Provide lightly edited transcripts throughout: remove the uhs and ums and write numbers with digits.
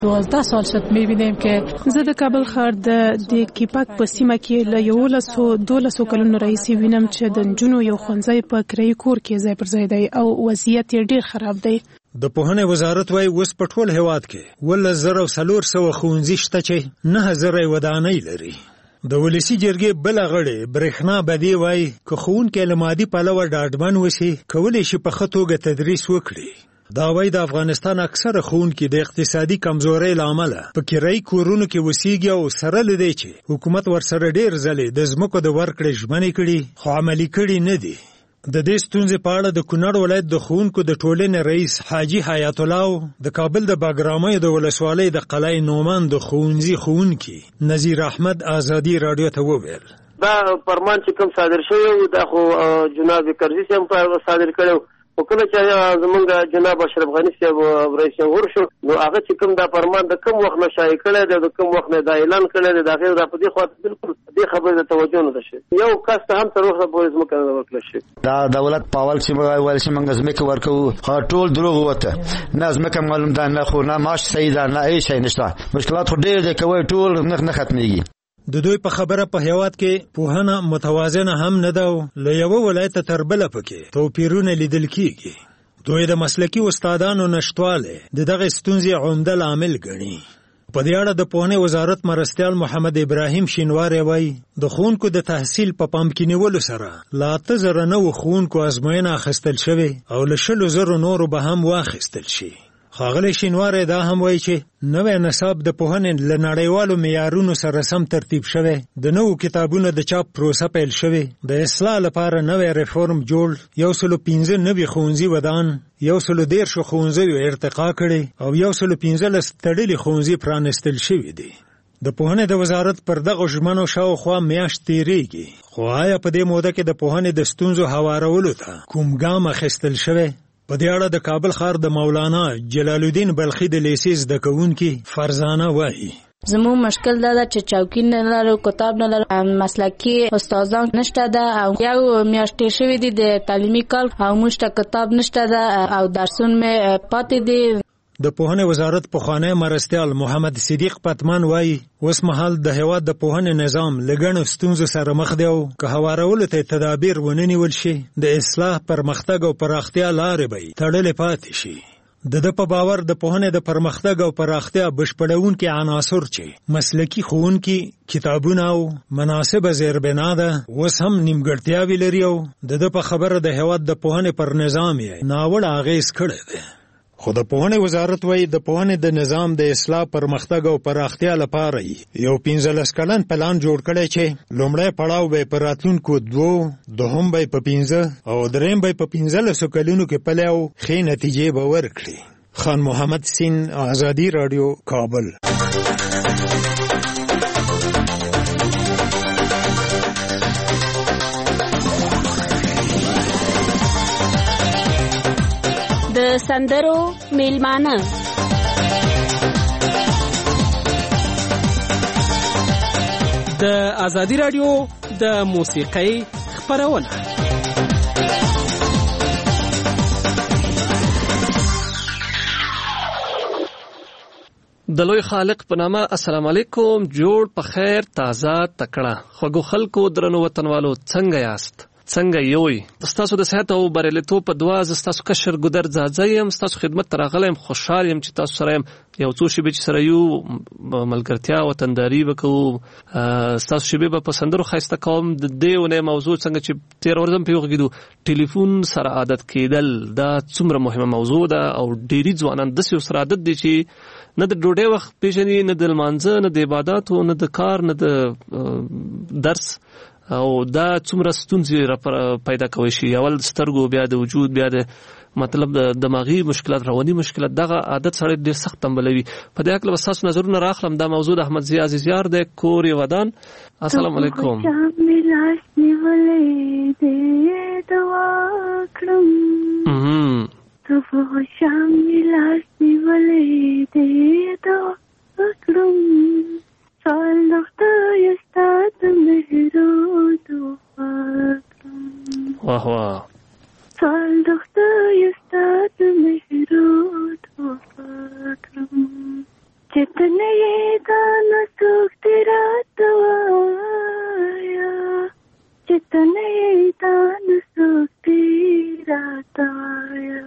12 سال شد می‌بینیم که زه د کابل ښار د کیپاک په سیمه کې له 12 کلونو راهیسې وینم چې د نجونو یو ښوونځی په کرایي کور کې ځای پر ځای دی او وضعیت یې ډېر خراب دی. د پوهنې وزارت وايي اوس په ټول هېواد کې 1,400 ښوونځي شته چې 9,000 ودانۍ لري. د ولسي جرګې بل غړي برېښنا بدی وايي که ښوونکي له مادي پلوه ډاډمن وشي کولی شي په ښه توګه تدریس وکړي. دا وايي د افغانستان اکثره ښوونکي د اقتصادي کمزورۍ له امله په کرایي کورونو کې اوسېږي او سره له دې چې حکومت ورسره ډېر ځلې د ځمکو د ورکړې ژمنې کړي خو عملي کړي نه دي. د دې ستونزې په اړه د کونړ ولایت د ښوونکو د ټولنې رئیس حاجي حیات الله د کابل د باګرامۍ د ولسوالۍ د قلعه نومان د ښوونځي ښوونکي نذیر احمد ازادي رادیو ته وویل دا فرمان چې کوم صادر شوی دا خو جناب کرزي هم صادر کړو او کله چې زمونږ جناب اشرف غنی صاحب رئیس جمهور شو نو هغه چې کوم دا فرمان د کوم وخت نشای کړی دی د کوم وخت نه دا اعلان کړی دی دا غیر په دې خاطر بالکل دې خبره توجه نه شي یو کس ته هم تر اوسه پورې زموږ نه ورکړل شي دا دولت پاول چې موږ موږ زمکه ورکو ټول دروغ وته نه زمکه معلوم ده نه خو نه ماش صحیح ده نه هیڅ نشته مشکلات خو ډېر دي کوي ټول نه ختميږي. د دوی په خبره په هیواد کې پوهنه متوازنه هم نه ده له یو ولایت تر بل پکې توپیرونه لیدل کیږي. دوی د مسلکي استادانو نشټواله دغه ستونزې عمده عامل ګڼي. په دې اړه د پوهنې وزارت مرستیال محمد ابراهیم شینواری وایي د ښوونکو د تحصیل په پام کې نیولو سره لا 9,000 ښوونکو ازموینه اخیستل شوې او له 10,000 نورو به هم واخیستل شي. ښاغلی شینواری دا هم وایي چې نوی نصاب د پوهنې له نړیوالو معیارونو سره سم ترتیب شوی د نوو کتابونو د چاپ پروسه پیل شوې د اصلاح لپاره نوی ریفورم جوړ 115 نوي ښوونځي ودان 113 ښوونځیو ارتقا کړي او 115 تړلي ښوونځي پرانستل شوي دي. د پوهنې د وزارت پر دغه ژمنو شاوخوا میاشت تیریږي خو آیا په دې موده کې د پوهنې د ستونزو هوارولو ته کوم ګام اخیستل شوی؟ په دې اړه د کابل ښار د مولانا جلال الدین بلخي د لیسې زده کوونکي فرزانه وایي زموږ مشکل دا چې چوکۍ نه لرو کتاب نه لرو مسلکي استادان نشته ده او یو میاشتې شوی دي د تعلیمي کال او موږ ته کتاب نشته ده او درسونه مې پاتې دي. د پوهنې وزارت پخوانی مرستیال محمد صدیق پتمن وایي اوس مهال د هیواد د پوهنې نظام له ګڼو ستونزو سره مخ دی او که هوارولو ته تدابیر ونه نیول شي د اصلاح پرمختګ او پراختیا لارې به تړلې پاتې شي. د په باور د پوهنې د پرمختګ او پراختیا بشپړونکي عناصر چې مسلکي ښوونکي کتابونه او مناسبه زیربنا ده اوس هم نیمګړتیاوې لري او د په خبره د هیواد د پوهنې پر نظام یې ناوړه اغېز کړی دی. خو د پوهنې وزارت وایي د پوهنې د نظام د اصلاح پرمختګ او پراختیا لپاره یو 15 کلن پلان جوړ کړی چې لومړی پړاو به په راتلونکو 2 دوهم به په 15 او دریم به په 15 کلونو کې پلی او ښې نتیجې به ورکړي. خان محمد سین آزادی رادیو کابل. د سندرو میلمانه د آزادی رادیو د موسیقۍ خپرونه د لوی خالق په نامه. السلام علیکم. جوړ په خیر تازه تکړه خوږو خلکو درنو وطنوالو څنګه یاست؟ څنګه یوي؟ تاسو د صحت او بریالیتوب په دعا ز تاسو کشر ګدر ځاځم تاسو خدمت ترغلم خوشحال يم چې تاسو سره یو څو شی به سره یو ملګرتیا او وطنداري وکړو. تاسو شی به پسندرو خاصه کوم د دېونه موضوع څنګه چې تیر ورځم په وګیدو ټلیفون سره عادت کېدل دا څومره مهمه موضوع ده او ډېری ځوانان د سره عادت دي چې نه د ډوډۍ وخت پیژني نه د لمانځه نه د عبادت او نه د کار نه د درس او دا څومره ستونزې پیدا کوي شي. اول سترګو بیا د وجود بیا د مطلب د دماغي مشکلات رواني مشکلات دغه عادت سره ډېر سخت تنبلوي. په دې اړه تاسو نظرونه راخلم. دا موضوع د احمد ضیاء عزیزیار د کور ودان. السلام علیکم. سال دخته یستاد مهرود و فاکرم واه واه سال دخته یستاد مهرود و فاکرم چه जितने ये गाना सूख तेरा तवाया जितने ये गाना सूख तेरा तवाया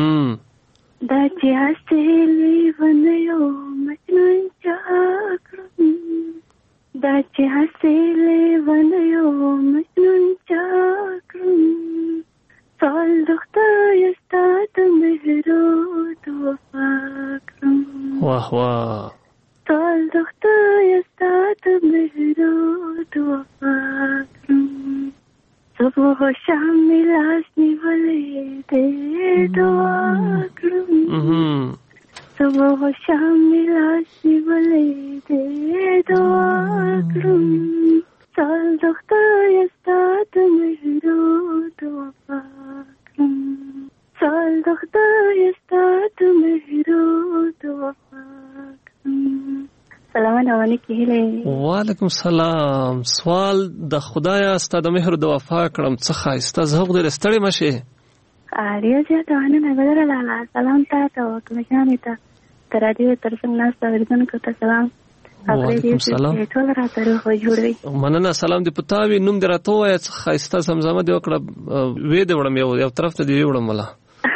दाची हसेली वनयो मजनून चाकरून दाची हसेली वनयो मजनून चाकरून Sol doxta yastat mehro tofakrum. Wah wah. Sol doxta yastat mehro tofakrum. Subuh sham milasni wale de doakrum. Subuh sham milasni wale de doakrum. Sol doxta yastat mehro tofakrum. Sol doxta yastat mehro tofakrum. سلام علیکم. وعلیکم سلام. سوال د خدایا ستاسو د مهر د وفا کړم څه خایسته زغ د ستړي مشه. اړیو چې تاسو نه بدرلا سلام تاسو کوم ځانې ته تر دې تر څنګه ناس ورزن کوته سلام. وعلیکم سلام. ټول راته خو جوړوي. مننه سلام دی پتاوی نوم درته وای څه خایسته زمزمه دی وکړه وې د وړم یو طرف ته دی وړم ولا.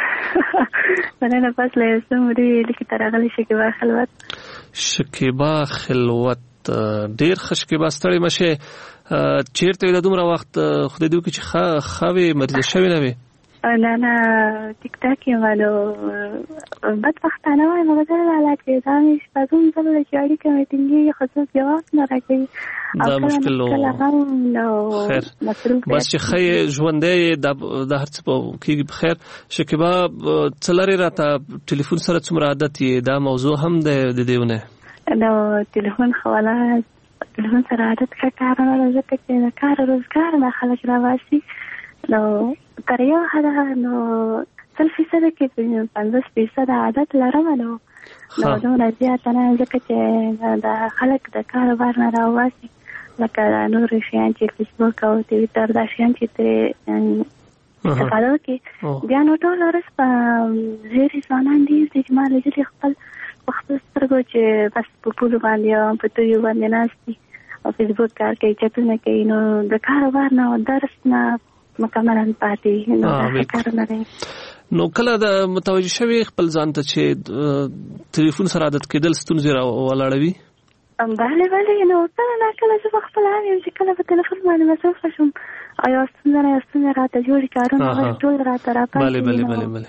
مننه پس له سمري لیکي ترغلی شکیبا خلوت. شکیبا خلوت ډیر خشکیبا ستړي مشه چیرته د دومره وخت خدای دې وکړي چې خاوي مریض شوی نه وي. نه ټیک ټاک یمالو بدبختانه وای مګر حالات کې دا مش پدوم ځل چې اړیکه مې ټینګي خصوص جواب نه راکړي دا مشکل نو خیر بس چې خی ژوندې د هر څه په کې بخیر. شکیبا څلری راته ټلیفون سره څومره عادت دا موضوع هم د دیونه نو ټلیفون خواله ټلیفون سره عادت کار نه ځکه چې کار روزګار نه خلک راواسي نو تر یو حده نو 100% کې 50% عادت لرم نو دومره زیاته نه ځکه چې د خلک د کاروبار نه راواسي لکه نور شیان چې فیسبوک او ټویټر دا شیان چې ته استفاده وکړي بیا نو ټول ورځ په زیري ځوانان دي چې ما لږ خپل سترګو چې بس په پولو باندې او په تویو باندې ناستي او فیسبوک کار کوي چتونه کوي نو د کاروبار نه او درس نه مکمل پاتې نو دا کار نه دی. نو کله د متوجه شوی خپل ځان ته چې ټلیفون سره عادت کېدل ستونزې ولاړوي؟ بله نو کله چې خپل عامل چې کله په ټلیفون باندې مصروف شم آیا ستونزه راته جوړي کارونه ټول راته راپاتې. بله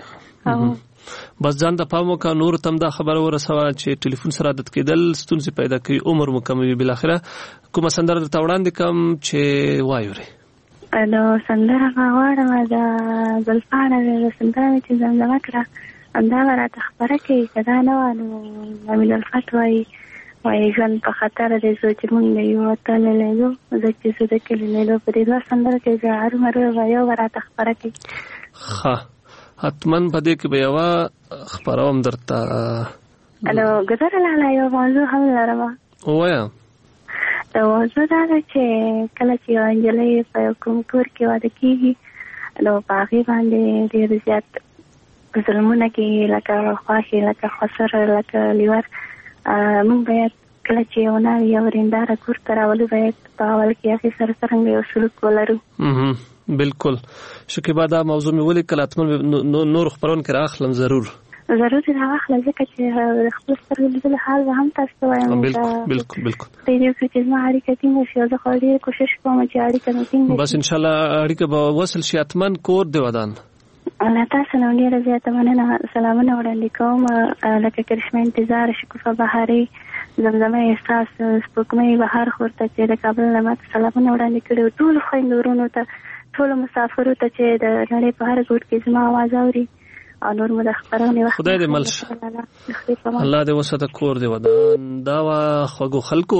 بس ځان د پام وکړه نور تم دا خبره ورسوه چې ټلیفون سره عادت کېدل ستونزې پیدا کوي عمر مو کموي. بالاخره کومه سندره درته وړاندې کړم چې وایورې؟ نو سندره غواړم د زلفانه سندره چې زمزمه کړه همدا به راته خبره کوي که دا نه وه نو نویل الفت وایي ژوند په خطر دی زه چې مونږ د یو وطن لیدو زه چې زه د کلي لیدو په دې دوه سندره کې چې هرومرو به یو به راته خبره کوي. ښه حتما په دې کې به یوه خپروم درته. نو ګذره لاله یو موضوع هم لرم. ووایه. د موضوع دا ده چې کله چې یو نجلۍ په یو کوم کور کې واده کېږي نو په هغې باندې ډېر زیات ظلمونه کېږي لکه خواښې لکه خسر لکه لیور. موږ باید کله چې یو نوی یو ورېنداره کور ته راولو باید په اول کې هغې سره څرنګه یو سلوک ولرو. بالکل شکیبا دا موضوع مې ولیکل حتما نور خپرونکي راخلم ضرور دې راخله ځکه چې خپل سترګو لیدلو حال به هم تاسو ته وایم. بالکل په دې کې چې زما اړیکه ټینګه شي زه خو ډېر کوشش کوم چې اړیکه مې ټینګه بس انشاءالله اړیکه به وصل شي حتما کور دې ودان. تاسو نو ډېره زیاته مننه سلامونه وړاندې کوم لکه کرشمه انتظار شکوفه بهاري زمزمه احساس سپوږمۍ بهار خور ته چې د کابل نه ماته سلامونه وړاندې کړي ټولو خویندو ورونو ته ټولو مسافرو ته چې د نړۍ په هر ګوټ کې زما آواز اوري او نور مو د خبرونې وخت خدای دې مل شه الله دې وساته کور دې ودان. دا خوږو خلکو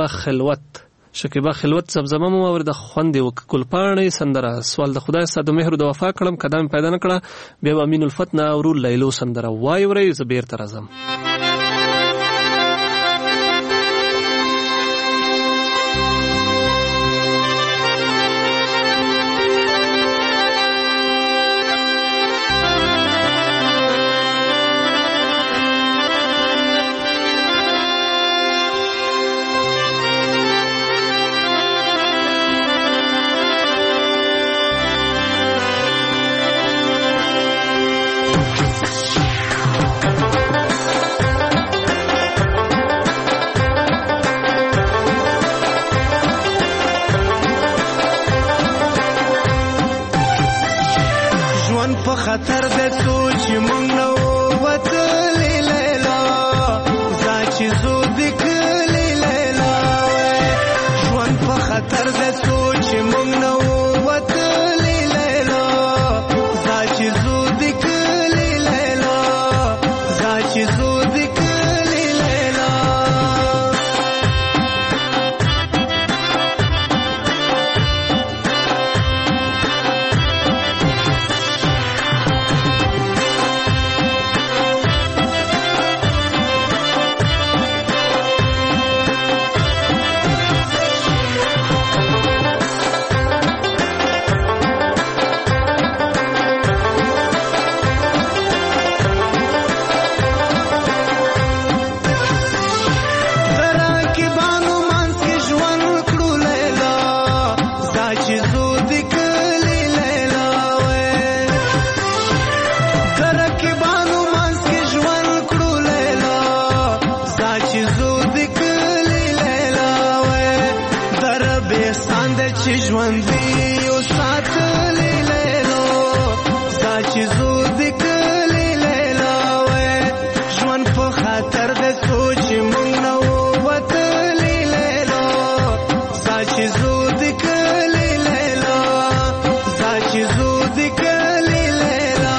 شکیبا خلوت زمزمه مو ورده خوندې ګلپاڼې سندره سوال د خدای ستاسو د مهر د وفا کړم قدم پیدا نکړه بیا امین الفتنه ورو لیلو سندره وایورې زبیر تر اعظم. چې ژوند دی او ساتلې لیلا ستا چې زور دی کلې لیلا وې ژوند په خطر د سوچ مونږ نه ووتلې لیلا ستا چې زور دی کلې لیلا ستا چې زور دی کلې لیلا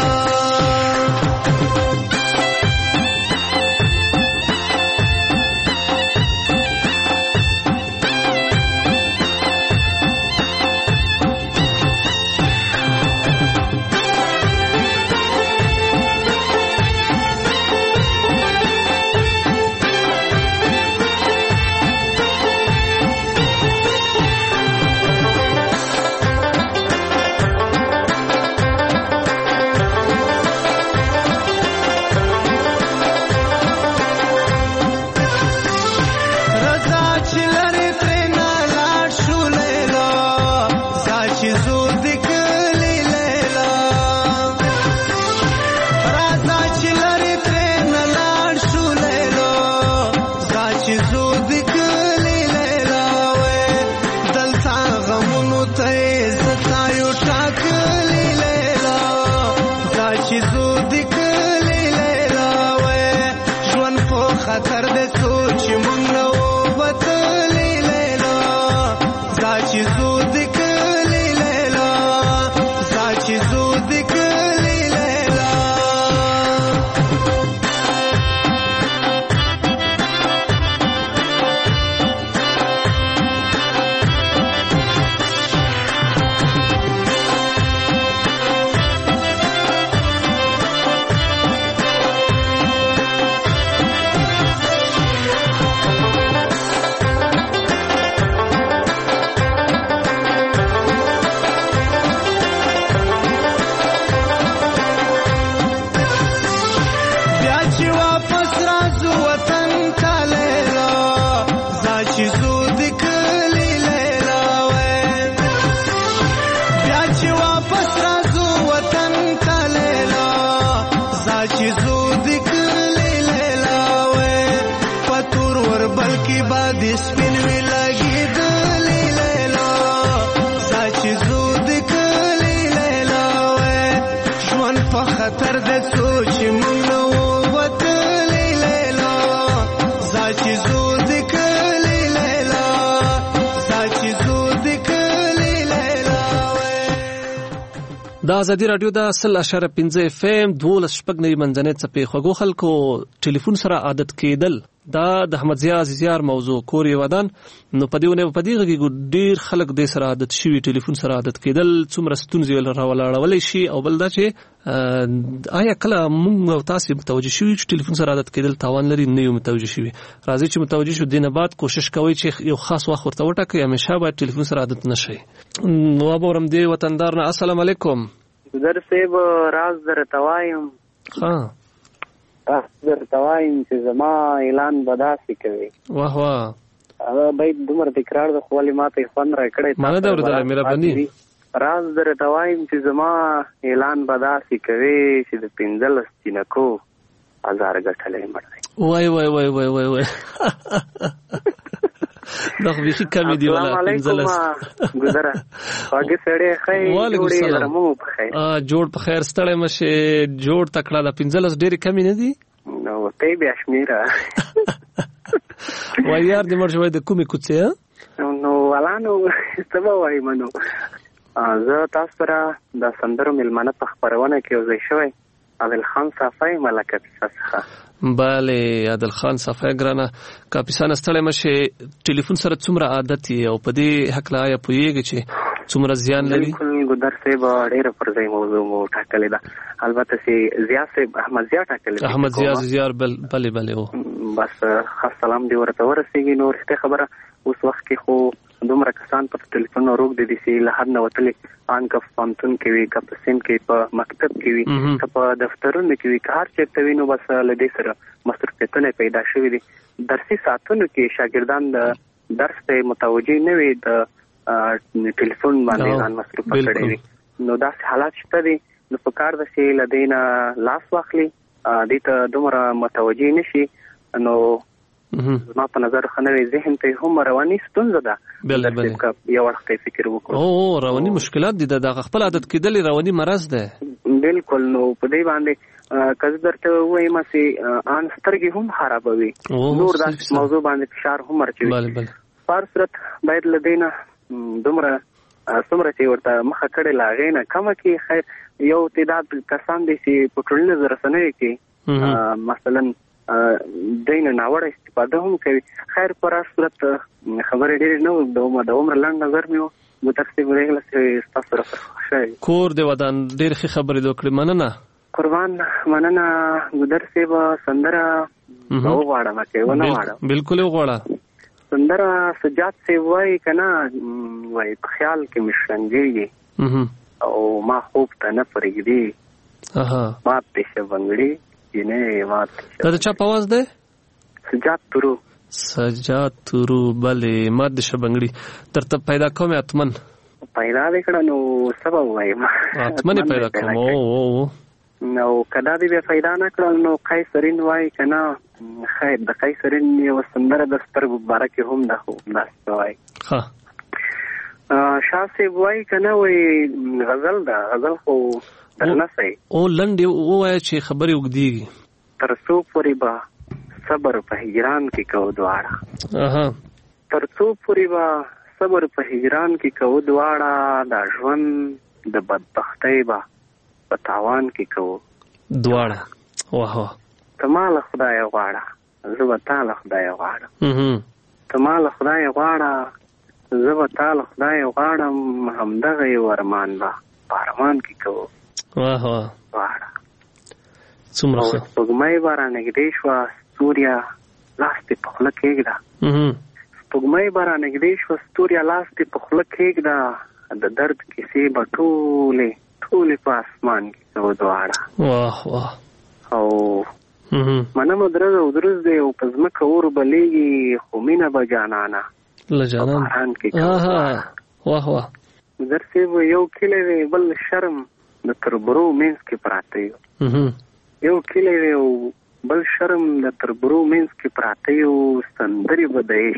د ازادي رادیو د 100.15 اف ام 12 منځنۍ څپې خوږو خلکو ټلیفون سره عادت کېدل دا د احمد ضیاء عزیزیار موضوع کوري ودان نو پدیونه پدیغه ډیر خلک د سره عادت شوی ټلیفون سره عادت کېدل څومره ستونزې راولاړولې شي او بل دا چې آیا کله موږ تاسو متوجه شوی چې ټلیفون سره عادت کېدل تاوان لري نه یو متوجه شوی راځي چې متوجه شو دینه بعد کوشش کوي چې یو خاص وخت ورته وټاکي همیشه باید ټلیفون سره عادت نشي نو ابورم دی وطندار نه السلام علیکم در سیب راز در توایم در توایم چې زما اعلان بداسي کوي واه واه باید دومره تکرار د خپل ماته خوان را کړی مانه دا ورته مهرباني راز در توایم چې زما اعلان بداسي کوي چې د 15 تینکو هزار غټلې مړ وای وای وای وای وای وای دا خو بيخي کمی دی ولا 15 ګذره واګه سړې خې جوړې درمو په خیر جوړ په خیر ستړې مشه جوړ تکړه د 15 ډېری کمی نه دي نو ته بیا شمیره وای یار دې مرجوې د کومې کوڅه نو ولانو سبا وای منو زه تاسو سره د سندرو ملمنه په خبرونه کې وځي شوی عادل خان صافی ملکه څخه بله عادل خان صافی ګرانه کاپیسان ستړی مشه ټلیفون سره څومره عادت یې او په دې حق لا یا پوهیږي چې څومره زیان لري بالکل ګدر صاحب ډېر پر ځای موضوع مو ټاکلې ده البته چې ضیاء صاحب احمد ضیاء ټاکلې احمد ضیاء زیار بله بله او بس خاص سلام دی ورته ورسېږي نو رښتیا خبره اوس وخت کې خو دومره کسان په ټلیفون روغ دي چې له حد نه وتلې ان کف پانتون کې وي کپ سیم کې په مکتب کې وي په دفترونو کې وي کار چیرته وي نو بس لدې سره مصروفیتونه پیدا شوي دي درسي ساعتونو کې شاګردان د درس ته متوجه نه وي د ټلیفون باندې ځان مصروف کړي وي نو دا حالات شته دي نو په کار د چې لدینا لاس واخلي دې ته دومره متوجه نشي نو ما په نظر خنوي ذهن ته هم رواني ستونزه ده. بله یو وخت فکر وکړو. او رواني مشکلات دي د خپل عادت کېدل رواني مرض ده. بالکل. نو په دې باندې کله درته وایم چې ان سترګې هم خرابوي. نور دا موضوع باندې فشار هم ورچوي. بله پر صورت باید لدينا دومره څومره چې ورته مخه کړې لاغې نه کمه کې خیر یو تعداد کسان دي چې په ټولنیزو رسنیو کې مثلا دینه ناوړه استفاده هم کوي. خیر پر صورت خبرې ډېرې نه د عمر لنډ نظر مې و مترسب ریغله چې تاسو سره خوشاله کور دی ودان ډېر ښه خبرې وکړې. مننه قربان. مننه. مدرسب سندره وغواړم چې ونه غواړم. بالکل وغواړه. سندره سجاد سے وای کنا وای په خیال کې مشرنګي او ما خوب ته نه پرېږدي ما پېښه بنګړي جنې ما دا چا په आवाज ده؟ سجاد تورو. سجاد تورو. بلې ما د شبنګړي ترته پیدا کوم اتمن پیدا وکړه نو سبب وایم اتمن پیدا کوم. او نو کدا دې پیدا نه کړل نو قیصرین وای کنا خیر د قیصرین یو سندره د سترګو بارکه هم ده خو داسې وای. ها شاسه وای کنا وای غزل ده. غزل خو درنه سي او لنډ وای چې خبرې وګديږي ترڅو پوری با صبر په هجران کې کو دواړه. ترڅو پوری با صبر په هجران کې کو دواړه دا ژوند د بدبختۍ با په تاوان کې کو دواړه. واه تمال خدای غواړه زه به تعالی خدای غواړم. تمال خدای غواړه زه به تعالی خدای غواړم همدغه ورمان با پارمان کې کو. واه غواړه څومره ښه. سپوږمۍ به رانږدې شوه ستوریا لاس دې په خوله کېږده. سپوږمۍ به رانږدې شوه ستوریا لاس دې په خوله کېږده د درد کیسې به ټولې په اسمان کې کو دواړه. واه او منم درز او درز دی او په ځمکه اور بلیږي خو مینه به جانانه له جانان کې. واه درسې یو کلی دی بل شرم د تربرو منځ کې پراته یو. یو کلی دی او بل شرم د تربرو منځ کې پراته یو سندرې به د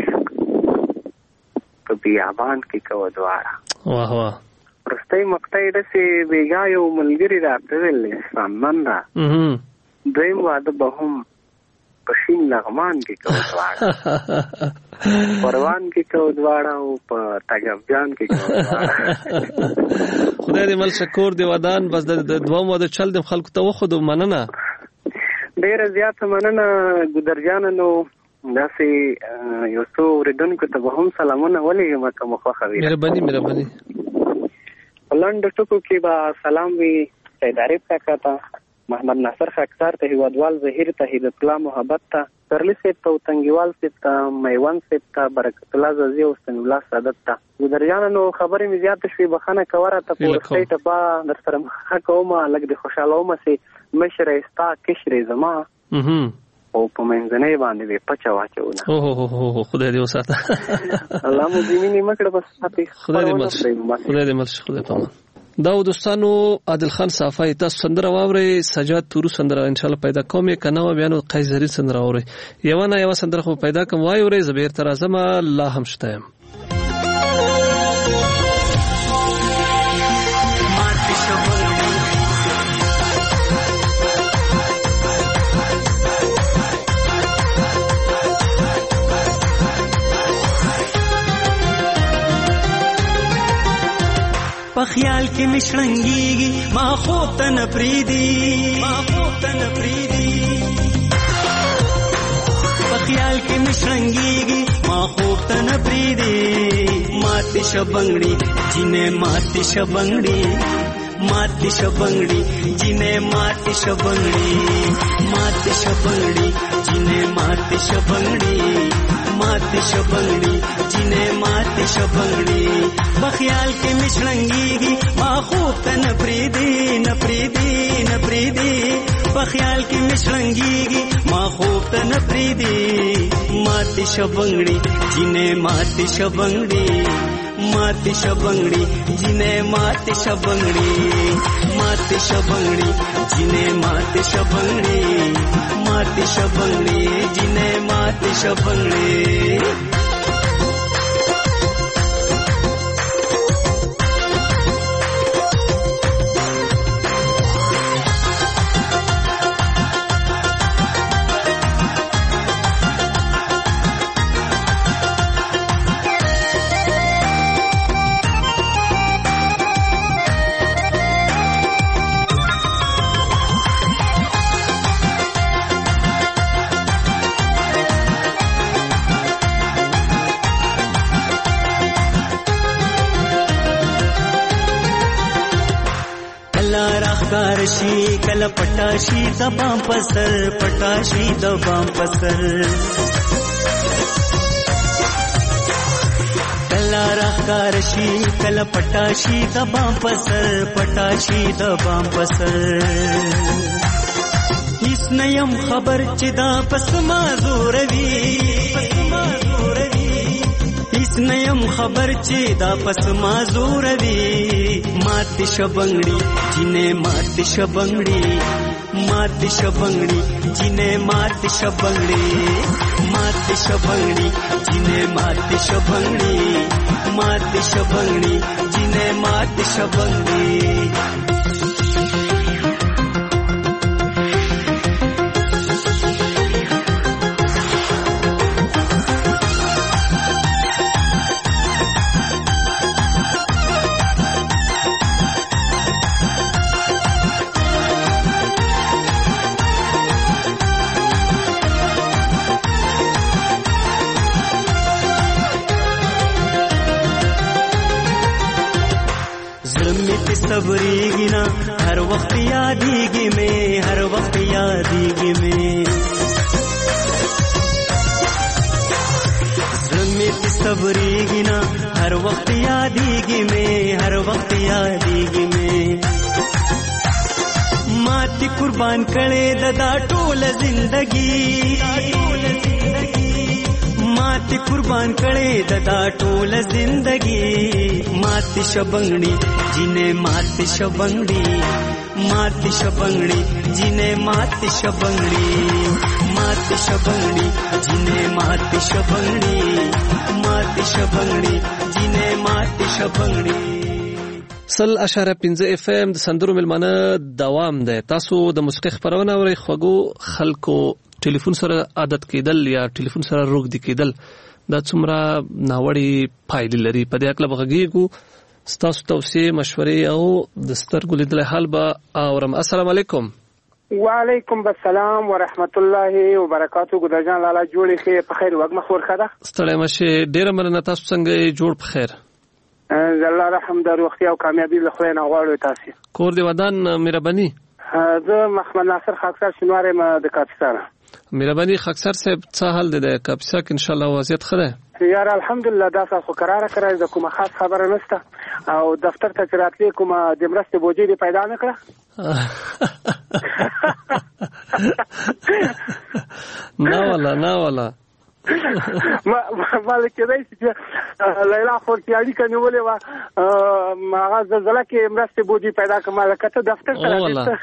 عشق په بیابان کې کو دواړه. واه رستۍ مقطعې داسې بېګا یو ملګري راته ویل سامان ده دویم واده به هم په شین لغمان کې کو دواړه. پروان کې کو دواړه او په تګابجان کې کو دواړه. خدای دې مل شکور دی ودان بس د دوام واده چل د خلکو ته وخدو. مننه ډېره زیاته مننه ګودرجان. نو داسې یو څو اوریدونکو ته به هم سلامونه ولېږم که مو خوښه وي. مهرباني. لنډ ټکو کې به سلام وي سید عارف کاکا ته، محمد ناصر خاکسار ته، هیوادوال ظهیر ته، هدایت الله محبت ته، سرلی صاحب ته، تنګیوال صاحب ته، میوند صاحب ته، برکت الله زازي او سن الله سعادت ته. ګودرجانو خبرې مې زیاته شوې بخښنه کوه راته په وروستۍ ټپه در سره مخه کوم لږ دې خوشحاله ومه چې مشره ستا کشرې زما او په منځنۍ باندې به پچه واچونه. خدای دې وساته. الله مو دې مینې مه کړه بس پاتې خدای دې مل شي. خدای پامان. دا دوستانو عادل خان صافی تاسو سندره واورئ. سجاد تورو سندره ان شاء الله پیدا کوم کنه و بیان قیصری سندره واورئ. یو سندره خو پیدا کوم وای اورئ زبیر تر اعظم الله هم شتم. په خیال کې مشرنګيږي ما خوب ته نه پریدي په خیال کې مشرنګيږي ما خوب ته نه پریدي ماته شبنګړي جنې ماته شبنګړي جنې ماته شبنګړي جنې ماته شبنګړي جنې ماته شبنګړي بخیال کې مشرنګيږي ما خوب ته نه پریدي بخیال کې مشرنګيږي ما خوب ته نه پریدي ماته شبنګړي جنې ماته माते शबंगड़ी जिने माते शबंगड़ी माते शबंगड़ी जिने माते शबंगड़ी माते शबंगड़ी जिने माते शबंगड़ी कारशी कल पटाशी दबाम पसर पटाशी दबाम पसर कलारा कारशी कल पटाशी दबाम पसर पटाशी दबाम पसर इस नयम खबर चिदा पसमा जोरवी इस नयम खबर चिदा पसमा जोरवी माते शबंगड़ी जिने माते शबंगड़ी माते शबंगड़ी जिने माते शबंगड़ी माते शबंगड़ी जिने माते शबंगड़ी माते शबंगड़ी जिने माते शबंगड़ी सबरीगी ना हर वक्त यादीगी में हर वक्त यादीगी में ज़मीत सबरीगी ना हर वक्त यादीगी में हर वक्त यादीगी में माती कुर्बान करे ददा टोल जिंदगी माती कुर्बान करे ददा टोल जिंदगी माती शबंगड़ी जिने माती शबंगड़ी माती शबंगड़ी जिने माती शबंगड़ी माती शबंगड़ी जिने माती शबंगड़ी माती शबंगड़ी जिने माती शबंगड़ी سل اشاره 15 اف ام د سندرو ملمانه دوام ده. تاسو د موسیقي خبرونه اورئ. خوږو خلکو ټلیفون سره عادت کېدل یا ټلیفون سره روږدي کېدل دا څومره ناوړي پایلې لري. په دې اړه به غږیږو. ستاسو توصیې مشورې او د سترګو لیدل حال به اورم. السلام علیکم. وعلیکم السلام ورحمت الله وبرکاتو. ګل جان لاله جوړې خې په خیر وګ مخور خده ستړی مشه. ډیره مننه. تاسو څنګه جوړ په خیر؟ الله رحم د روغتیا او کامیابی له خدای نه غواړو. تاسو کور دی ودان مهرباني. زه محمد ناصر خاکسار شنواره ما د کاپیسا. مهرباني خاکسار صاحب څه حال دی د کاپیسا کې؟ ان شاء الله وضعیت ښه ده یار الحمدلله. دا تاسو قرار کړی د کومه خاص خبره نشته او دفتر ته راتلی کومه د مرستې بوجي دی پیدا نه کړه. نه والا مالک دی چې لیلا خورتیالی کنه ولې وا هغه زلزلہ کې مرستې بوجي پیدا کماله کته دفتر ته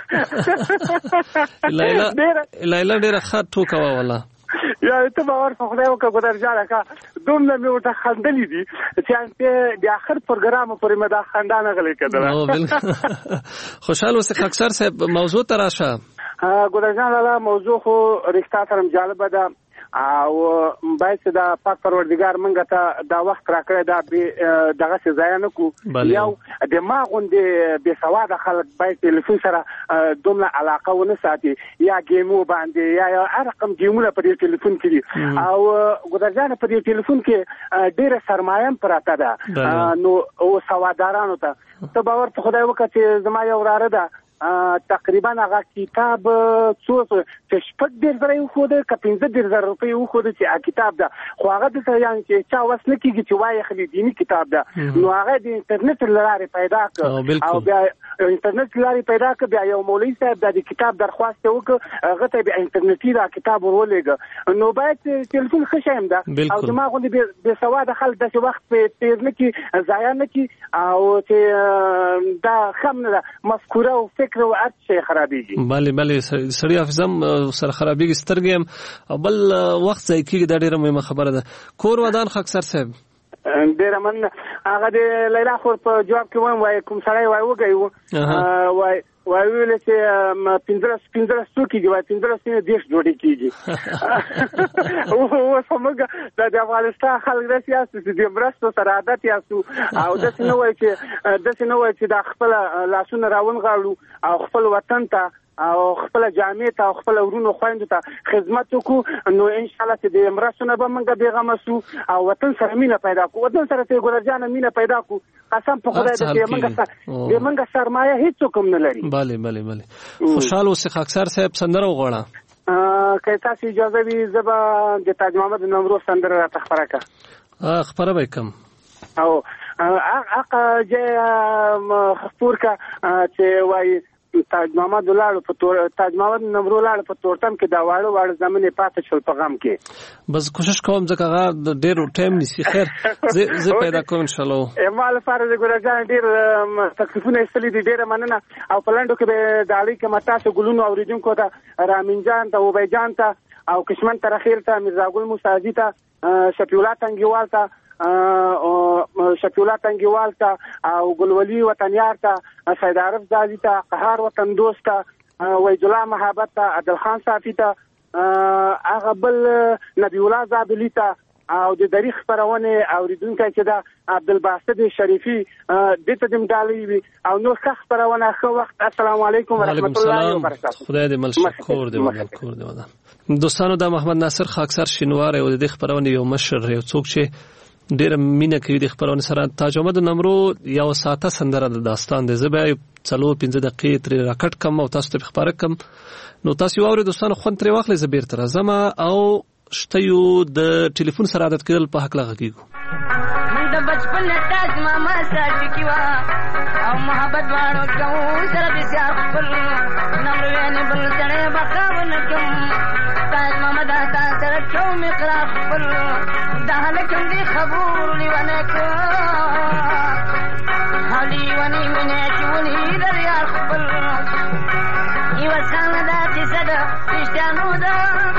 لیلا ډیره ښه ټوکوا ولا یا ته باور په خدای وکړه ګدر جاره کا دومره مې ورته خندلې دي چې ان د اخر پروګرام پورې مې دا خندانه غلې کړه. خوشاله اوسه خاکسار صاحب. موضوع تراشه ګدر جان لاله موضوع خو رښتا سره جالب ده او باید دا پاک پروردگار منګه ته دا وخت راکړی دا دغه څه ځای نه کو. یو د ما غوندې بې سواده خلک باید ټلیفون سره دومره علاقه ونه ساتي یا ګیمو باندې یا هر رقم ګیمونه په دې ټلیفون کې دي او ګدرجانه په دې ټلیفون کې ډېره سرمایه پراته ده نو او سوادارانو ته باور په خدای وکړه چې زما یو وراره ده تقریبا هغه کتاب څو چې شپږ ډیر زره خو د 15,000 روپۍ خو د کتاب ده خو هغه د یان چې چا وسنه کیږي چې وایي خلی دینی کتاب ده نو هغه د انټرنیټ لارې پیدا کړ او بیا انټرنیټ لارې پیدا کړ بیا یو مولوی صاحب د کتاب درخواست وکړ هغه ته بیا انټرنیټي دا کتاب ورولېګ نو باید ټلیفون خشایم ده او دماغ غوندي به سواد خلک د وخت په تیر نه کی ضایع نه کی او چې دا خمنه مفکوره او فکر او ارت شي خرابېږي بله سړی حافظم سره خرابېږي سترګې بل وخت ځای کې د ډیره مهمه خبره ده کور ودان خاکسر صاحب ډیر من هغه د لیلا خور په جواب کې وای کوم سړی وای وګي وای ویل چې 15 سوکي وای 15 سینه دیش جوړی کیږي او څنګه د افغانستان خلک د سیاست د مرستو سره عادت یاسو او د سينو وای چې د خپل لاسونه راون غاړو او خپل وطن ته او خپل جامعه ته خپل ورونو خويندو ته خدمت وکړو نو ان شاء الله چې د مرستونه به موږ بیغمه سو او وطن سره مینه پیدا کو وطن سره ته ګورجانه مینه پیدا کو قسم په خدای دې موږ سرمایه هیڅ کوم نه لري bale خوشاله اوسه خاکسر صاحب سندره وغواړه که تاسو اجازه وي زبا د تاج محمد نمرو سندره را تخبره کا خبره وکم او اقا جه خپور کا چې وای تاج محمد نمرو په تورتم کې دا واړو زمونه پاتې شول په غم کې بس کوشش کوم ځکه هغه ډېر ټایم نسی خیر زه پیدا کوم ان شاء الله مال فارز ګورجان ډېر تکلیفونه استلې دي ډېر مننه او پلاندو کې به د اړې کې متاسو ګلونو اوریدونکو ته رامین جان ته وبای جان ته او کشمن تر اخیر ته مرزا ګل موساجی ته شفیع تنګیوال ته شفیع تنګیوال ته او ګلولي وطنیار ته سید عارف زازی ته قهار وطن دوست ته وحید الله محبت ته عادل خان صافی ته هغه بل نبی الله زابلی ته او د تاریخ پرونه اوریدونکو چې دا عبدالباسط شریفی دته دم دالي او نو ښه پرونه خو وخت السلام علیکم ورحمت الله وبرکاته خدای دې ملشکور دې ودا دوستانو دا محمد ناصر خاکسر شینوار او د خبرونه یو مشر یو څوک چې ډیر مینه کوي د خبرونه سره تاج محمد نمرو یو ساته سندره د داستان د زبې 4-5 دقیقې تر راکټ کم او تاسو ته خبره کم نو تاسو اورئ دوستانو خون تر واخلې زبیر تر زما او شته یو د ټلیفون سره عادت کېدل په حق لغږیږو من د بچپن تاج ماما سره کیوا او محبت وانو کوم سره د سیاق خپل نمرو یې بل سره بخاون کوم تاج ماما دا سره کوم اقرار خپل دا لکم دی خبر لیوانه کو حالی ونی منه چونی دریا خپل یو څنګه دا چې زده پښتنو دا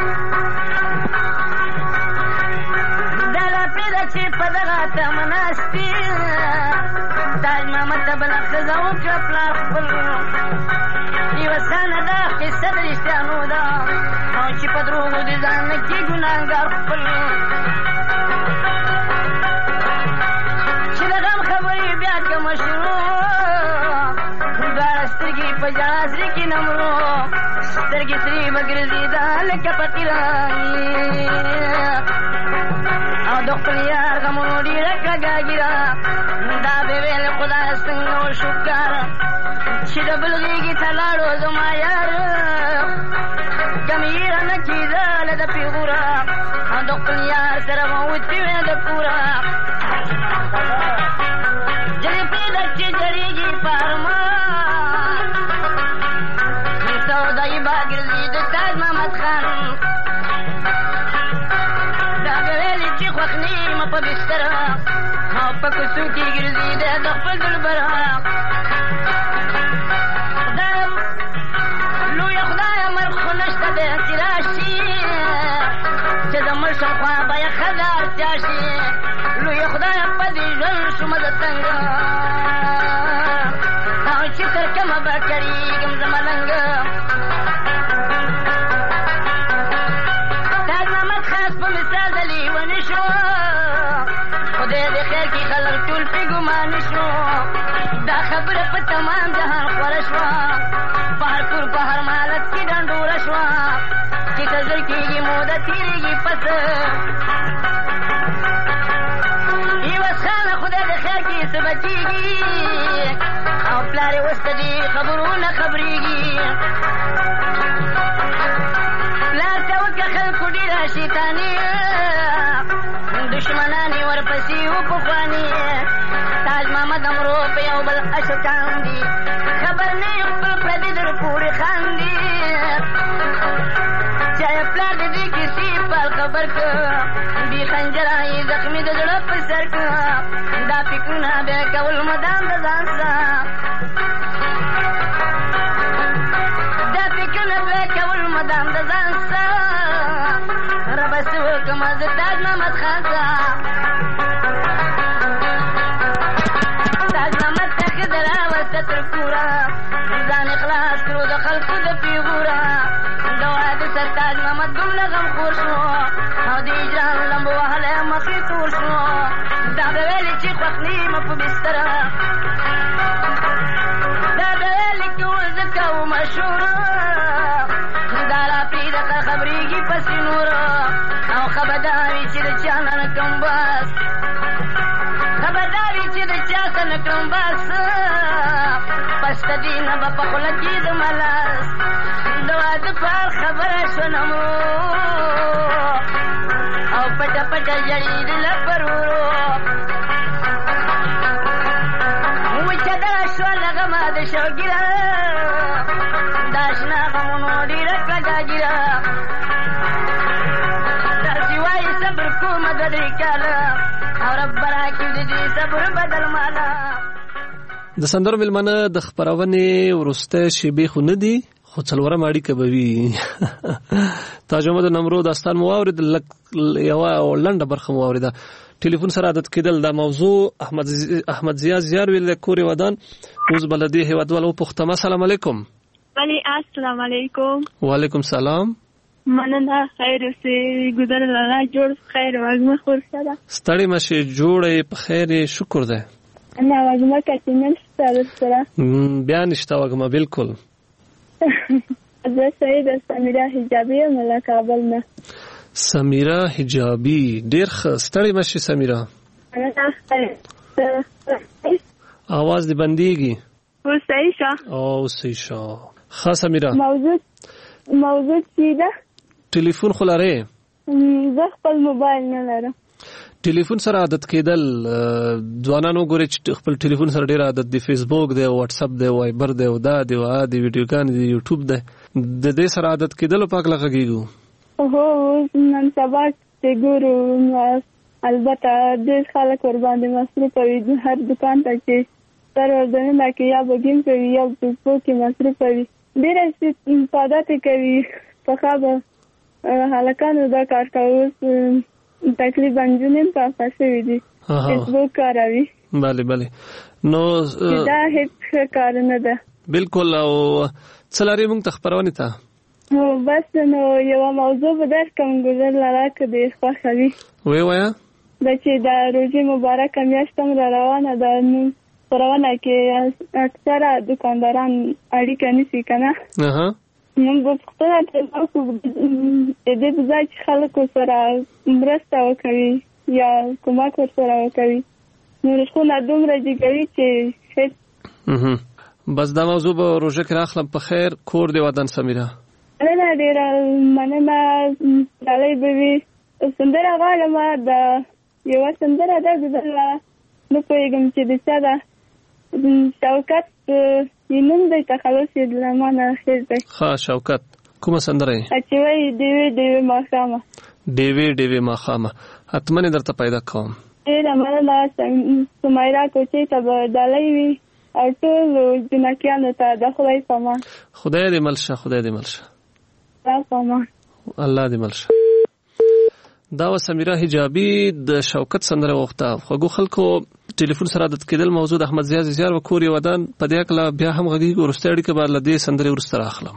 دلا پیدا چې په دغه تمناستی تاج ماما تبل خزاو خپل خپل یو څنګه دا چې زده پښتنو دا او چې په دروغ دي ځان کې ګناګار خپل پجازی کی نمرو سترگی سری بگرزی دال کپتیرانی او دخل یار غمونی رکا گاگیرا دا بیویل خدا سنگو شکر چی دبلغی کی تلارو زما یار کمیر نکی دال دا پیغورا او دخل یار سرموتی وین دا پورا جری پیدر چی جریگی پارما باگرزی د تاج محمد خان دا ویلې چې خوښنی م په بستر او په کوڅو کې ګرځي د خپل دلبر دا لوی خدای مرخ نشته د تراشي چې د مرشم خوا به خدای تاشي لوی خدای په دې ژوند شوم د څنګه او چې تر کومه به کړېږم زملنګ خبره په تمام جهان خورا شوا بهر کور په هر مالت کې ډنډوره شوا چې تزر کېږي موده تېرېږي پس یوه خانه خدای د خیر کې څه بچېږي او پلار یې اوس ته دې خبرونه خبرېږي شیطانی دشمنانی ورپسې و پخواني تاج محمد امرو په یو بل اشکان دي خبر نه یو خپل پردي در پورې خاندي چا یې پلار د دې کیسې پال خبر که بې خنجره یې زخمي د زړه په سر که دا فکرونه بیا کول مدام د ځان سه دا فکرونه بیا کول مدام د ځان سه ربه څه وکړمه زه تاج محمد خان سه تاج محمد ته ښه د راوسته تر کوره ځان اخلاص کړو د خلکو د پیغوره د واده سر تاج محمد دومره غمخور شو او د هجران لمبو وهلی مخې تور شو دا به ویلې چې خوښ نیمه په بستره دا به ویلې چې ول زه کوو مشوره دا را پرېږده خبرېږي پسې نوره او خبردار وي چې د چا نه نه کړم بس خبردار وي چې د چا څه نه کړم بس پس د دې نه به په خوله کې د ملاس د واده په خبره شونم او پټه پټه ژړېدله پر ورو وچه دغه شوه له غمه د شوګیره دا شنه غمونو ډېره کلکه ګیره داسې وایي صبر کومه دوه درې کاله او رب به راکړي د دې صبر بدل ماله د سندرو مېلمانه د خپرونې وروستی شېبې خو نه دي خو څلورم اړیکه به وي تاج محمد نمرو داستان مو واورېد یوه لنډه برخه مو واورېده ټلیفون سره عادت کېدل دا موضوع احمد ضیا زیار ویل د کور ودان اوس به له دې هېوادوال وپوښتم السلام علیکم السلام علیکم وعلیکم سلام مننه خیر اوسې ګذر الله جوړ خیر وږمه خورشده ستړې مه شې جوړه یې په خیر یې شکر دی نه وږمه کتې نشته درسره بیا نشته وږمه بلکل زه سید سمیرا حجابي یم له کابل نه سمیرا حجابي ډېر ښه ستړې مه شې سمیرا اواز دې بندېږي اوس صحیح شه اوس صحیح شه ښه سمیرا موضوع چې ده ټلیفون خو لرې زه خپل موبایل نه لرم ټلیفون سره عادت کېدل ځوانان وګورئ چې خپل ټلیفون سره ډېر عادت دی فیسبوک دی واتساپ دی وایبر دی دا دی دی ویډیوګانې دی یوټیوب دی د دې سره عادت کېدلو په هکله غږېږو هو نن سبا چې ګورو البته ډېر خلک ورباندې مصروفه وي هر دکان ته چې سر ورځنه کې یا به ګیم کوي یا فیسبوک کې مصروفه وي ډېره استفاده کوي پخوا به هلکانو دا کار کوي تقریبا جنین پاپا شوی دی فیسبوک کاروي بله بله نو دا هیڅ کار نه ده بالکل او څه لرې موږ ته خپرونې ته بس نو یوه موضوع به درکړم ګذر لاله که دې خوښه وي ویې وایه دا چې د روژې مبارکه میاشت هم را روانه ده خپرونه کې اکثره دکانداران اړیکه نیسي که نه موږ به پوښتنه ترې وکړو د دې په ځای چې خلکو سره مرسته وکوي یا کومک ورسره وکوي نو رشخونه دومره جګوي چې هېڅ بس دا موضوع به روژه کې راخلم په خیر کور دې ودان سمیرا مننه ډېره مننه ډالۍ به وي سندره غواړم د یوه سندره ده ګذره نه پوهېږم چې د چا ده شوکت یې نوم دی تخلص یې له ما نه خیر دی ښه شوکت کومه سندره یې چې وایي ډېوې ډېوې ماښامه ډېوې ډېوې ماښامه حتما یې درته پیدا کوم ډېره مننه سمیرا کوچۍ ته به ډالۍ وي او ټولو جنکیانو ته د خدای په امان خدای دې مل شه خدای دې مل شه الله دې مل شه دا و سمیرا حجابي د شوکت سندره وغوښته خوږو خلکو ټلیفون سره عادت کېدل موضوع د احمد ضیا زیار و کور یې ودان په دې هکله بیا هم غږېږو وروستۍ اړیکه به له دې سندرې وروسته راخلم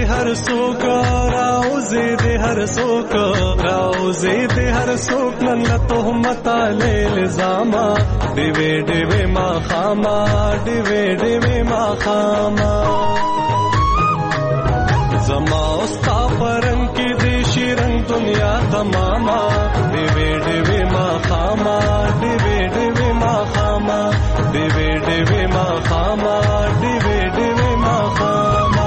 هر څوک راوځي دې هر څوک راوځي دې هر څوک نن له تهمت الزاما دیوې دیوې ما خاما دیوې دیوې ما خاما زما استا پرن کې دې شیرنګ دنیا تماما دیوې دیوې ما خاما دیوې دیوې ما خاما دیوې دیوې ما خاما دیوې دیوې ما خاما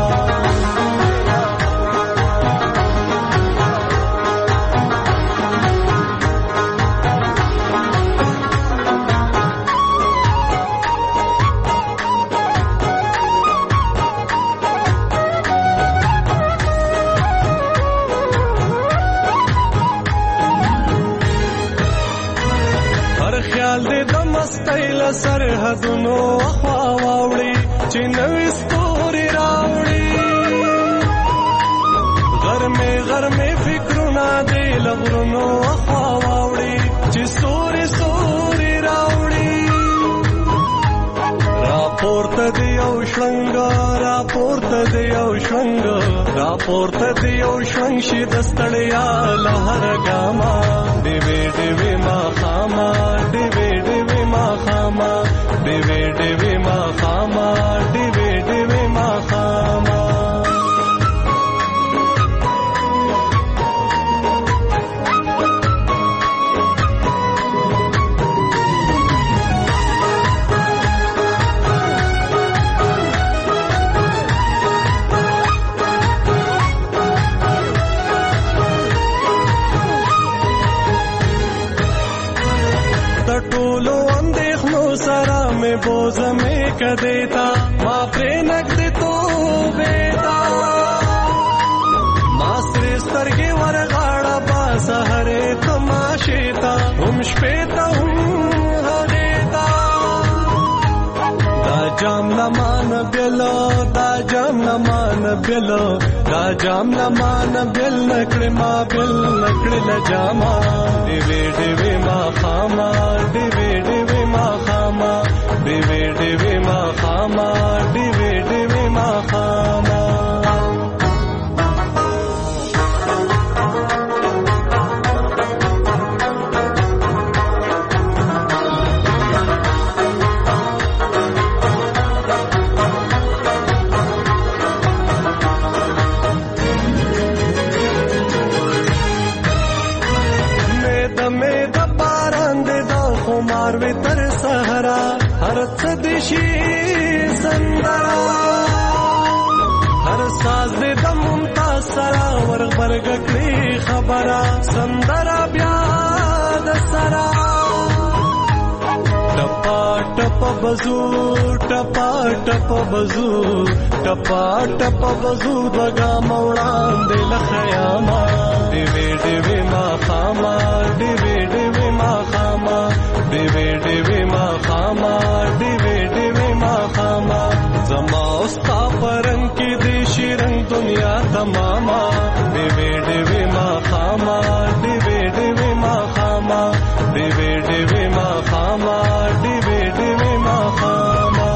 سرحدونو خوا واوړي چې نوې ستوري راوړي غرمې فکرونه دې لغرونو خوا واوړي چې سوري سوري راوړي راپورته دی او شړنګ راپورته دی او شړنګ راپورته دی او شړنګ شي د ستړیا لهر ګاما دیوې دیوې ما خاما دیوې دیوې ما خاما دیوې دیوې ما خاما دیوې دیوې ما خاما बोझ में कदेता माँ प्रेनक दे तो बेटा मास्रे स्तर्गे वरगाड़ा बास हरे तमाशेता हम श्वेता हम हरेता दा जाम नमान बेलो दा जाम नमान बेलो दा जाम नमान बेल नकड़े माँ बेल नकड़े लजामा दिवे दिवे माँ खामा दिवे दिवे माँ खामा दिवे दिवे माँ खामा दिवे दिवे माँ खामा मेद पारान दे दो खुमार वे तर सहरा हर सदिशी संदरा हर साज दे दम मुमताज सरा वर्ग वर्ग की खबरा संदरा ब्याद सरा टपा टप बजू टपा टप बजू टपा टप बजू दगा मौलान दे लखयामा दिवे दिवे मा खामा दिवे दिवे मा खामा दिवे दिवे मा खामा दिवे दिवे मा खामा जमा उस्ता परन की देशी रंग दुनिया तमामा दिवे दिवे मा खामा दिवे दिवे मा खामा दिवे दिवे मा खामा दिवे दिवे मा खामा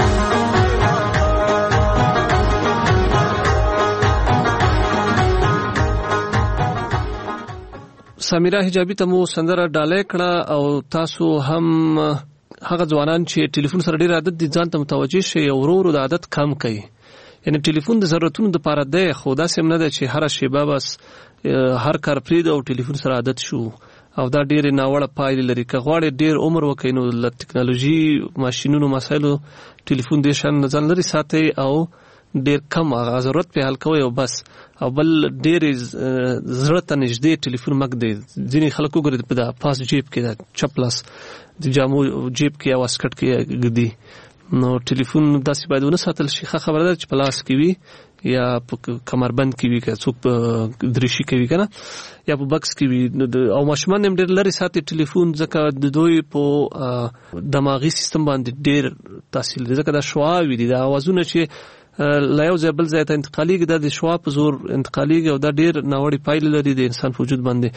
سمیرا حجابی ته مو سندره ډالۍ کړه او تاسو هم هغه ځوانان چې ټلیفون سره ډیر عادت دي ځان ته متوجي شي او ورو د عادت کم کوي یعنی ټلیفون د ضرورتونو لپاره دی خو دا سم نه ده چې هر شیبه بس هر کار پرې او ټلیفون سره عادت شو او دا ډیر ناوړه پایلې لري که غواړي ډیر عمر وکړي نو د ټکنالوژي ماشینونو مسایلو ټلیفون دې شان ځان لري ساتي او ډیر کم هغه ضرورت په حل کوي او بس او بل ډیر زړه ته نږدې ټلیفون مګ دی ځینې خلکو ګوري په دا پاس جیب کې دا چپلاس د جامو جیب کې او اسکټ کې ګدي نو ټلیفون داسې باید ونه ساتل شي خبره ده چې پلاس کې وي یا په کمربند کې وي که څوک دریشي کې وي کنه یا په بکس کې وي او ماشومان هم ډېر لري ساتي ټلیفون ځکه د دوی په دماغي سیستم باندې ډېر تاثیر لري ځکه دا شعاع وي دي دا اوازونه چې لا یو ځای بل ځای ته انتقالېږي دا د شعاع په زور انتقالېږي او دا ډېر ناوړې پایلې لري د انسان په وجود باندې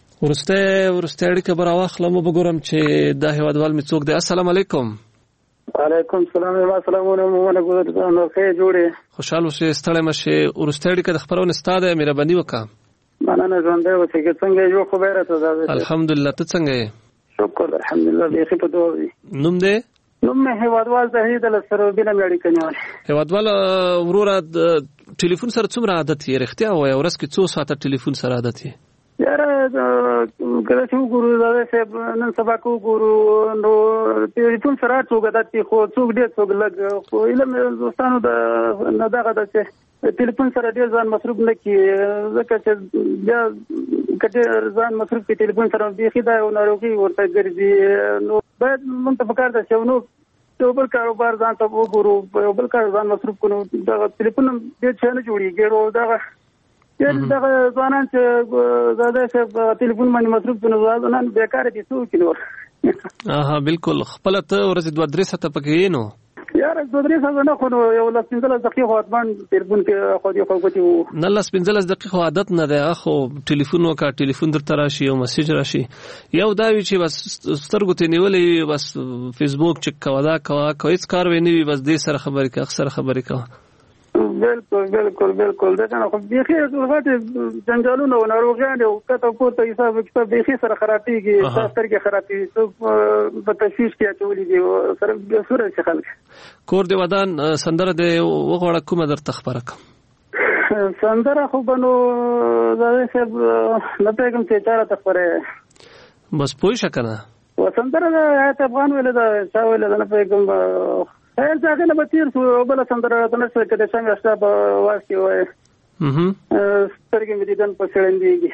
وروستی اړیکه به راواخلم وبګورم چې دا هېوادوال مې څوک دی السلام علیکم وعلیکم السلام السلامونه مونږ نو ښه جوړې خوشاله اوسې ستړی مشه ورسته اړیکه د خبرونه ستاده مهرباني وکړه مننه ژوندې اوسې څنګه یو خبره ته ده الحمدلله ته څنګه یې شکر الحمدلله به ښه په دوه نوم دې نوم مې هیوادوال زهید له سره بینه مې اړیکه نیولې هیوادوال وروره ټلیفون سره څومره عادت یې رښتیا وایي ورځ کې څو ساعته ټلیفون سره عادت یې یاره کله چې وګورو دا صاحب نن سبا کو ګورو نو ټلیفون سره څوک عادت خو څوک ډېر څوک لګ خو علم دوستانو د نه دغه د ټلیفون سره ډېر ځان مصروف نه کی ځکه چې بیا کته ځان مصروف کی ټلیفون سره بيخي دا یو ناروغي ورته ګرځي نو باید موږ ته پکار ده چې نو یو بل کاروبار ځان ته وګورو یو بل کار ځان مصروف کړو دا ټلیفون ډېر څه نه جوړیږي دا دغه ځوانان چې زاده چې ټلیفون باندې مصروف دي نو ځوانان بیکاره دي څو کینو بالکل خپل ته ورځ 2-3 ساعته پکې نو یار 2-3 ساعته نه خو یو لاس 15 دقیقې اتمان ټلیفون کې خو دې خو کوتي نه لاس 15 دقیقې عادت نه ده خو ټلیفون وکړه ټلیفون درته راشي او میسج راشي یو دا وی چې بس سترګو ته نیولې بس فیسبوک چک کوا کوي څه کار ویني بس دې سره خبرې کوي اکثر خبرې کوي بالکل دا څنګه خو بيخي ورغټ جنجالونه او ناروغان او کته کوته حساب کتاب بيخي سره خرابېږي تاسو کې خرابېږي په تشویش کې اچولې دي سره سره خلک کور دی ودان سندره دی وغوړه کومه درته خبره کوم سندره خو بنو زاده صاحب نه پیغام چې چاره تخبره بس پوي شکنه و سندره د افغان ویل دا چا ویل نه پیغام هل څنګه نه بتیر سو بل سندره ته څه کده څنګه استا واسي وای سترګې مې دن په سړندېږي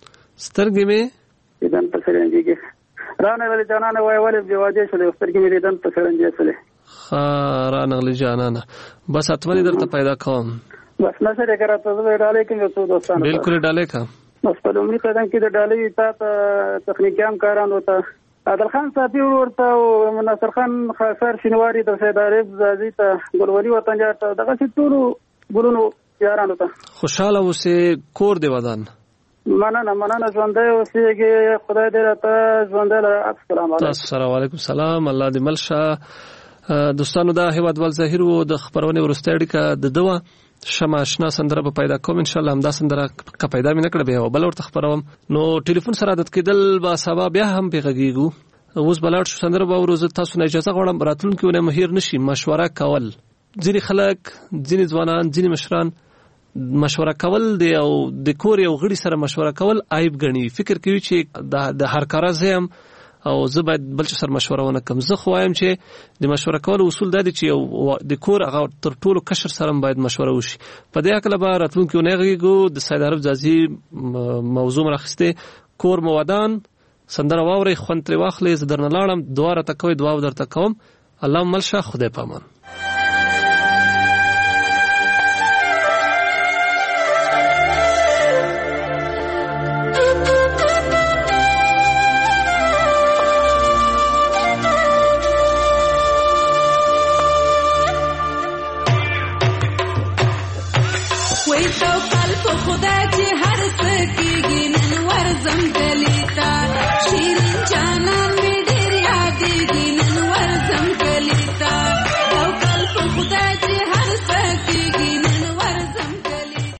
دن په سړندېږي رانه ولې جانانه وای ولې جواجه شلې سترګې مې دن په سړندې شلې رانه ولې جانانه بس اتولې درته پیدا کوم بس نشه راته زه ډالې کوم څو دوستانو بالکل ډالې کا بس په لومړي قدم کې د ډالې تا تخنیکي هم کاران وته عادل خان صاحب ورته او منصر خان خاصر شینواری د سید عارف زازی ته ګلوري وطن جاته دغه ټول ګلونو یارانو ته خوشاله اوسې کور دی ودان مننه ژوندۍ اوسېږي خدای دې راته ژوندۍ السلام علیکم السلام علیکم سلام الله دې ملشه دوستانو دا هیوادوال ظاهر وو د خبرونه ورسته اړیکه د دوا شمه آشنا سندره په پیدا کوم ان شاء الله همدا سندره کا پیدا مې نکړه به بل ورته خبروم نو ټلیفون سره عادت کېدل با سبا بیا هم پیغږیږو اوس بلاړ شو سندره به ورزه تاسو نه اجازه غواړم راتلونکي مهیر نشي مشوره کول ځینې خلک ځینې ځوانان ځینې مشران مشوره کول دی او د کور یو غړي سره مشوره کول عیب ګڼي فکر کوي چې د هر کار زم او زه باید بل څه سره مشوره ونه کوم زه خو وایم چې د مشوره کولو اصول دا دي چې د کور هغه تر ټولو کشر سره باید مشوره وشي په دې اړه به راتلونکي ونهغیږو د سید عارف زازی موضوع راخسته کور مودان سندره واوري خوند تر واخلې زه درنه لاړم دواره تکوي دعا درته کوم الله ملشه خدای پامان خدای چې هر څه کېږي نن ورځم دلی